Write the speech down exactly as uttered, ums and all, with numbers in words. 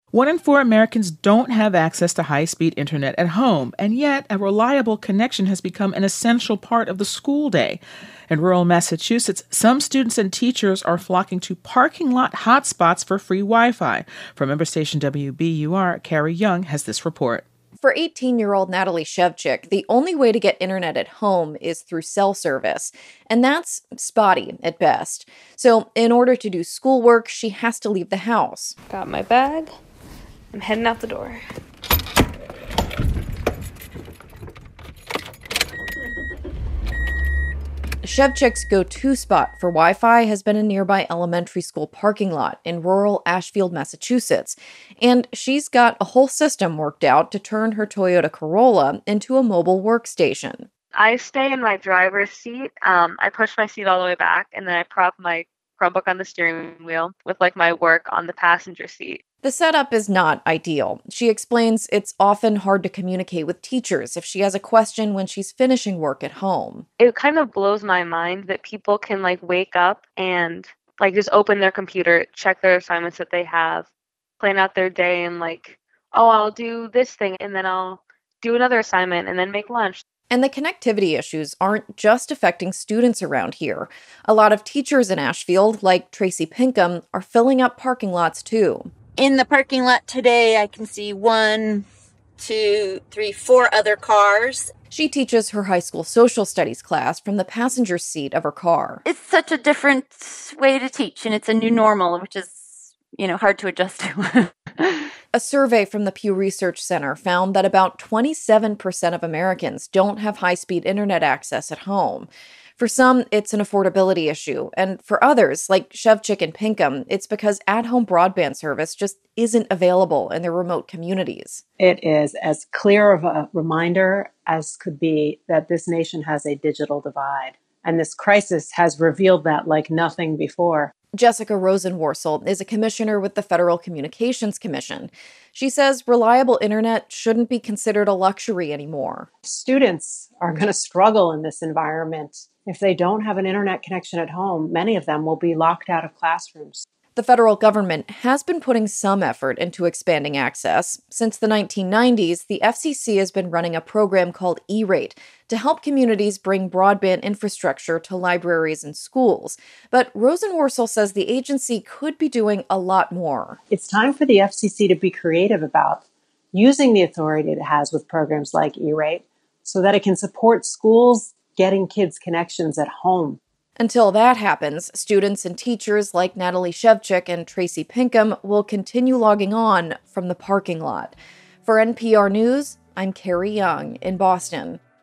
One in four Americans don't have access to high-speed internet at home, and yet a reliable connection has become an essential part of the school day. In rural Massachusetts, some students and teachers are flocking to parking lot hotspots for free Wi-Fi. From member station W B U R, Carrie Young has this report. For eighteen-year-old Natalie Shevchik, the only way to get internet at home is through cell service, and that's spotty at best. So in order to do schoolwork, she has to leave the house. Got my bag. I'm heading out the door. Shevchik's go-to spot for Wi-Fi has been a nearby elementary school parking lot in rural Ashfield, Massachusetts, and she's got a whole system worked out to turn her Toyota Corolla into a mobile workstation. I stay in my driver's seat. Um, I push my seat all the way back, and then I prop my Chromebook on the steering wheel with like my work on the passenger seat. The setup is not ideal. She explains it's often hard to communicate with teachers if she has a question when she's finishing work at home. It kind of blows my mind that people can like wake up and like just open their computer, check their assignments that they have, plan out their day, and like, oh, I'll do this thing and then I'll do another assignment and then make lunch. And the connectivity issues aren't just affecting students around here. A lot of teachers in Ashfield, like Tracy Pinkham, are filling up parking lots too. In the parking lot today, I can see one, two, three, four other cars. She teaches her high school social studies class from the passenger seat of her car. It's such a different way to teach, and it's a new normal, which is, you know, hard to adjust to. A survey from the Pew Research Center found that about twenty-seven percent of Americans don't have high-speed internet access at home. For some, it's an affordability issue, and for others, like Shevchik and Pinkham, it's because at-home broadband service just isn't available in their remote communities. It is as clear of a reminder as could be that this nation has a digital divide, and this crisis has revealed that like nothing before. Jessica Rosenworcel is a commissioner with the Federal Communications Commission. She says reliable internet shouldn't be considered a luxury anymore. Students are going to struggle in this environment. If they don't have an internet connection at home, many of them will be locked out of classrooms. The federal government has been putting some effort into expanding access. Since the nineteen nineties, the F C C has been running a program called E-Rate to help communities bring broadband infrastructure to libraries and schools. But Rosenworcel says the agency could be doing a lot more. It's time for the F C C to be creative about using the authority it has with programs like E-Rate so that it can support schools getting kids connections at home. Until that happens, students and teachers like Natalie Shevchik and Tracy Pinkham will continue logging on from the parking lot. For N P R News, I'm Carrie Young in Boston.